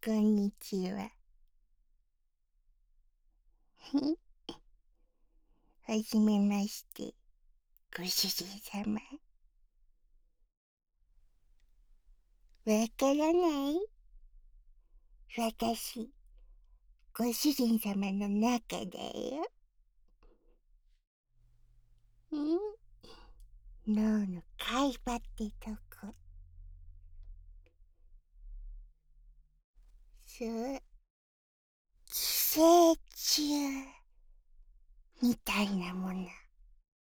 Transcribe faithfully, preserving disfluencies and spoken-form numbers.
こんにちは。はじめまして、ご主人様。わからない？私、ご主人様の中だよ。ん？脳の海馬ってとこ。そう。寄生虫みたいなもの。